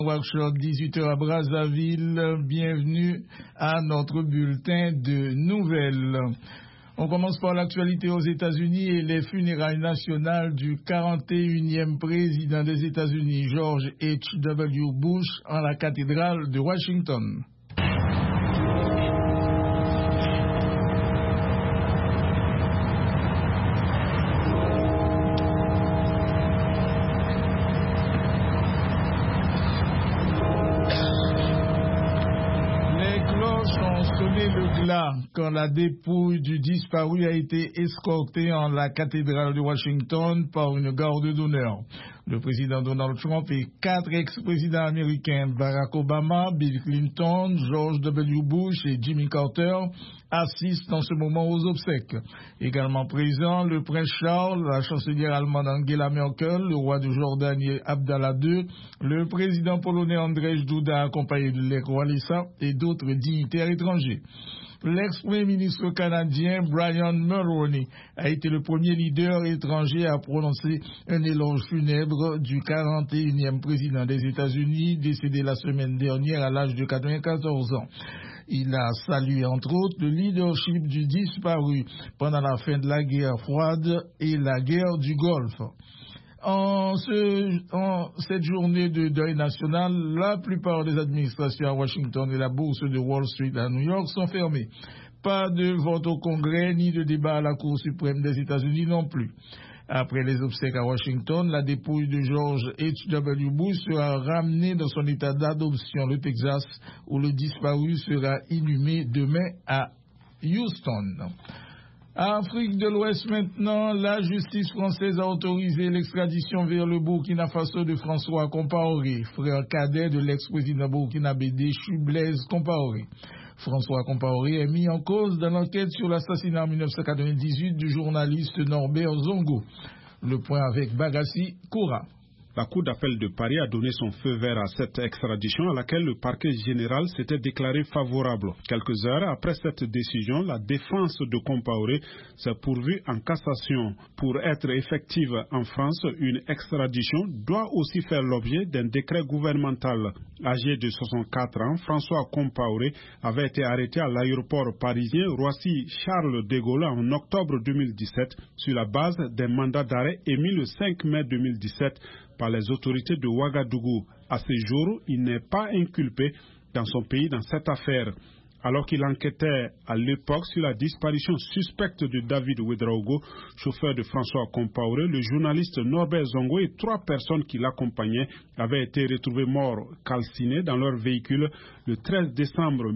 Workshop 18h à Brazzaville, bienvenue à notre bulletin de nouvelles. On commence par l'actualité aux États-Unis et les funérailles nationales du 41e président des États-Unis, George H.W. Bush, en la cathédrale de Washington. Quand la dépouille du disparu a été escortée en la cathédrale de Washington par une garde d'honneur. Le président Donald Trump et 4 ex-présidents américains, Barack Obama, Bill Clinton, George W. Bush et Jimmy Carter, assistent en ce moment aux obsèques. Également présents, le prince Charles, la chancelière allemande Angela Merkel, le roi de Jordanie Abdallah II, le président polonais Andrzej Duda accompagné de l'ex Walesa et d'autres dignitaires étrangers. L'ex-premier ministre canadien Brian Mulroney a été le premier leader étranger à prononcer un éloge funèbre du 41e président des États-Unis, décédé la semaine dernière à l'âge de 94 ans. Il a salué entre autres le leadership du disparu pendant la fin de la guerre froide et la guerre du Golfe. En cette journée de deuil national, la plupart des administrations à Washington et la bourse de Wall Street à New York sont fermées. Pas de vote au Congrès ni de débat à la Cour suprême des États-Unis non plus. Après les obsèques à Washington, la dépouille de George H.W. Bush sera ramenée dans son état d'adoption, le Texas, où le disparu sera inhumé demain à Houston. Afrique de l'Ouest maintenant, la justice française a autorisé l'extradition vers le Burkina Faso de François Compaoré, frère cadet de l'ex-président burkinabé déchu Blaise Compaoré. François Compaoré est mis en cause dans l'enquête sur l'assassinat en 1998 du journaliste Norbert Zongo. Le point avec Bagassi Koura. La Cour d'appel de Paris a donné son feu vert à cette extradition à laquelle le parquet général s'était déclaré favorable. Quelques heures après cette décision, la défense de Compaoré s'est pourvue en cassation. Pour être effective en France, une extradition doit aussi faire l'objet d'un décret gouvernemental. Âgé de 64 ans, François Compaoré avait été arrêté à l'aéroport parisien Roissy-Charles de Gaulle en octobre 2017 sur la base d'un mandat d'arrêt émis le 5 mai 2017 par les autorités de Ouagadougou. À ce jour, il n'est pas inculpé dans son pays dans cette affaire. Alors qu'il enquêtait à l'époque sur la disparition suspecte de David Ouedraogo, chauffeur de François Compaoré, le journaliste Norbert Zongo et 3 personnes qui l'accompagnaient avaient été retrouvés morts calcinés dans leur véhicule le 13 décembre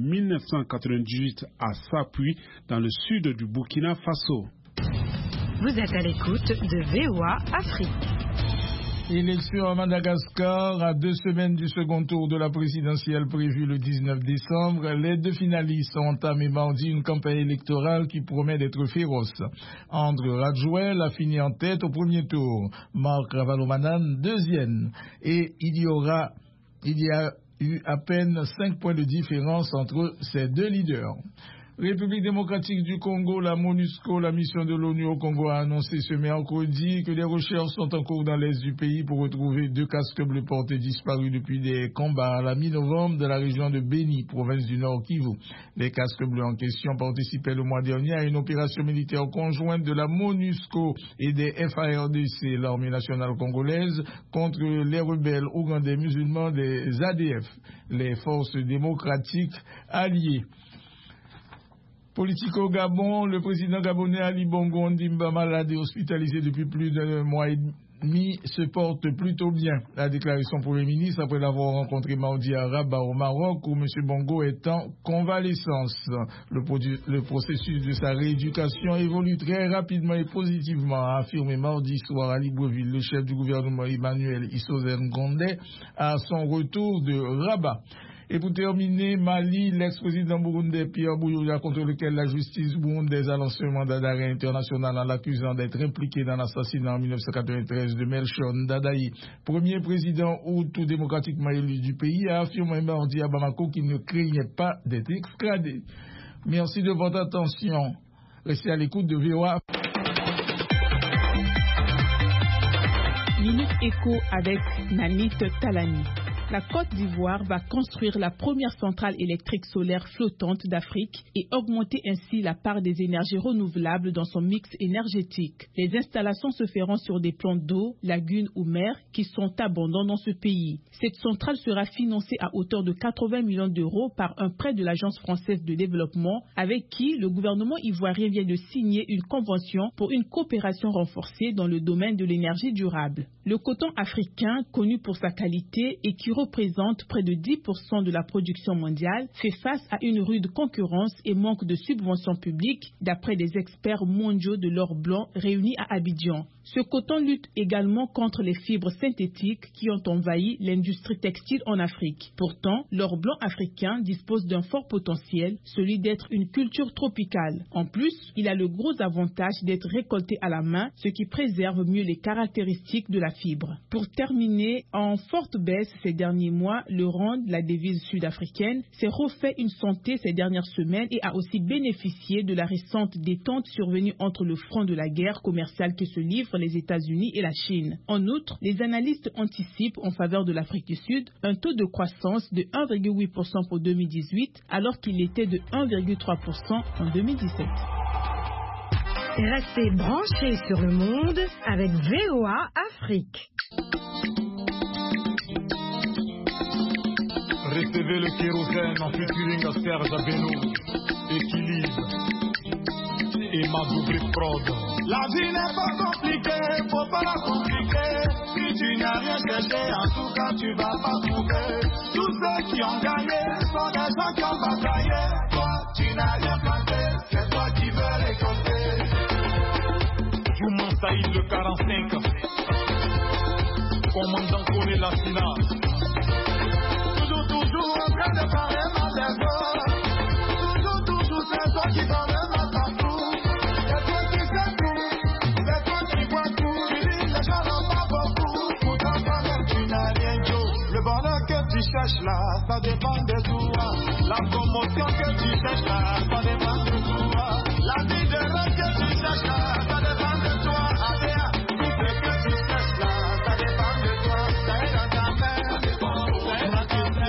1998 à Sapuy, dans le sud du Burkina Faso. Vous êtes à l'écoute de VOA Afrique. Élection à Madagascar, à 2 semaines du second tour de la présidentielle prévue le 19 décembre, les 2 finalistes ont entamé mardi une campagne électorale qui promet d'être féroce. André Radjoel a fini en tête au premier tour, Marc Ravalomanane deuxième, et il y a eu à peine 5 points de différence entre ces 2 leaders. République démocratique du Congo, la MONUSCO, la mission de l'ONU au Congo, a annoncé ce mercredi que des recherches sont en cours dans l'est du pays pour retrouver 2 casques bleus portés disparus depuis des combats à la mi-novembre dans la région de Beni, province du Nord Kivu. Les casques bleus en question participaient le mois dernier à une opération militaire conjointe de la MONUSCO et des FARDC, l'armée nationale congolaise, contre les rebelles ougandais musulmans des ADF, les forces démocratiques alliées. Politique au Gabon, le président gabonais Ali Bongo Ondimba, malade et hospitalisé depuis plus d'un mois et demi, se porte plutôt bien, a déclaré son Premier ministre après l'avoir rencontré mardi à Rabat au Maroc, où M. Bongo est en convalescence. Le processus de sa rééducation évolue très rapidement et positivement, a affirmé mardi soir à Libreville le chef du gouvernement Emmanuel Issozen Gondé à son retour de Rabat. Et pour terminer, Mali, l'ex-président burundais Pierre Buyoya, contre lequel la justice burundaise a lancé un mandat d'arrêt international en l'accusant d'être impliqué dans l'assassinat en 1993 de Melchior Ndadaye, premier président hutu démocratiquement élu du pays, a affirmé mardi à Bamako qu'il ne craignait pas d'être extradé. Merci de votre attention. Restez à l'écoute de VOA. Minute Écho avec Nanit Talani. la Côte d'Ivoire va construire la première centrale électrique solaire flottante d'Afrique et augmenter ainsi la part des énergies renouvelables dans son mix énergétique. Les installations se feront sur des plans d'eau, lagunes ou mers qui sont abondants dans ce pays. Cette centrale sera financée à hauteur de 80 millions d'euros par un prêt de l'Agence française de développement avec qui le gouvernement ivoirien vient de signer une convention pour une coopération renforcée dans le domaine de l'énergie durable. Le coton africain, connu pour sa qualité et qui représente près de 10% de la production mondiale, fait face à une rude concurrence et manque de subventions publiques, d'après des experts mondiaux de l'or blanc réunis à Abidjan. Ce coton lutte également contre les fibres synthétiques qui ont envahi l'industrie textile en Afrique. Pourtant, l'or blanc africain dispose d'un fort potentiel, celui d'être une culture tropicale. En plus, il a le gros avantage d'être récolté à la main, ce qui préserve mieux les caractéristiques de la fibre. Pour terminer, en forte baisse ces derniers mois, le rand, la devise sud-africaine, s'est refait une santé ces dernières semaines et a aussi bénéficié de la récente détente survenue entre le front de la guerre commerciale qui se livre les États-Unis et la Chine. En outre, les analystes anticipent en faveur de l'Afrique du Sud un taux de croissance de 1,8% pour 2018 alors qu'il était de 1,3% en 2017. Restez branchés sur le monde avec VOA Afrique. Recevez le kérosène en featuring à Serge Abeno, Équilibre et ma double prod. La vie n'est pas compliquée, faut pas la compliquer. Si tu n'as rien cherché, en tout cas tu vas pas trouver. Tous ceux qui ont gagné sont des gens qui ont bataillé. Toi, tu n'as rien planté, c'est toi qui veux récolter. Jouman Saïd le 45, commandant connaît la finale. Toujours en train de parler mal des autres. Toujours, c'est toi qui donne le mal partout. C'est toi qui sais tout, c'est toi qui vois tout. Tu dis les gens n'ont pas beaucoup, pourtant toi-même tu n'as rien dit. Le bonheur que tu cherches là, ça dépend de toi. La promotion que tu cherches là, ça dépend de toi. La vie de rêve que tu cherches là, ça dépend de toi. Adéa, tout ce que tu cherches là, ça dépend de toi. Ça est dans ta main, ça est dans ta main.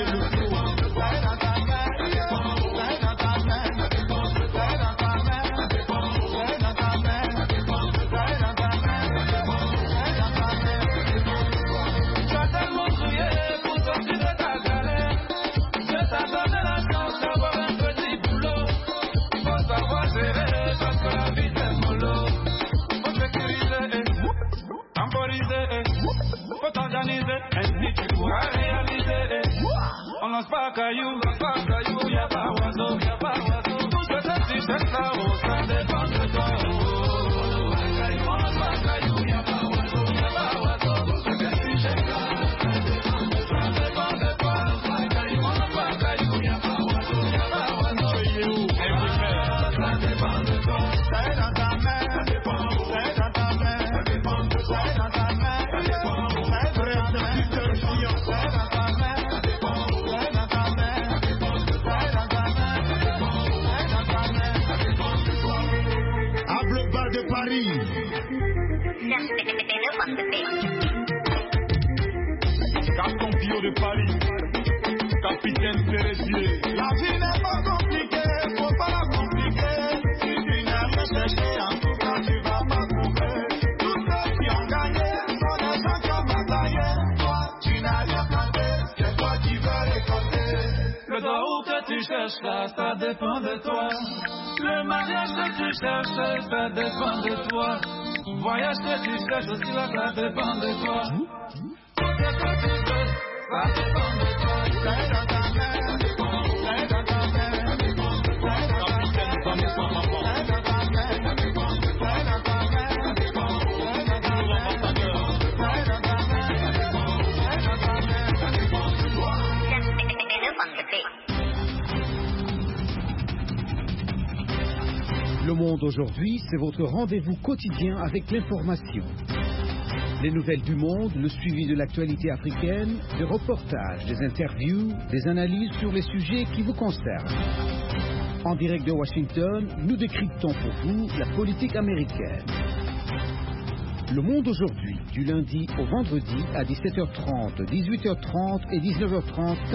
Ainsi tu pourras réaliser. On lance pas caillou, y'a pas oiseau, y'a pas oiseau. Tout ce que tu cherches là-haut, ça dépend de toi. On lance pas caillou, y'a pas oiseau, y'a pas oiseau. Tout ce que tu cherches là, ça dépend de toi. On lance pas caillou, y'a pas oiseau, y'a pas oiseau. Ça dépend de toi. Ça est dans ta main, ça dépend de toi. Ça est dans ta main, ça dépend de toi. Ça est dans ta main, ça dépend de toi. De Paris. Gaston Pio de Paris, capitaine Pérésier. La vie n'est pas compliquée, faut pas la compliquer. Si tu n'as rien cherché, en tout cas tu vas pas trouver. Tous ceux qui ont gagné sont des gens qui ont bataillé. Toi, tu n'as rien planté, c'est toi qui veux récolter. Le doigt que tu cherches là, ça dépend de toi. Le mariage que tu cherches, ça dépend de toi. Voyage que tu cherches aussi, là, ça dépend de toi. Ce que tu veux, ça dépend de toi. Ça est dans ta main, ça est dans ta main, ça est dans ta main, ça est dans ta main, ça est dans ta main, ça est dans ta main, ça est dans Le Monde aujourd'hui, c'est votre rendez-vous quotidien avec l'information. Les nouvelles du monde, le suivi de l'actualité africaine, des reportages, des interviews, des analyses sur les sujets qui vous concernent. En direct de Washington, nous décryptons pour vous la politique américaine. Le Monde aujourd'hui, du lundi au vendredi à 17h30, 18h30 et 19h30.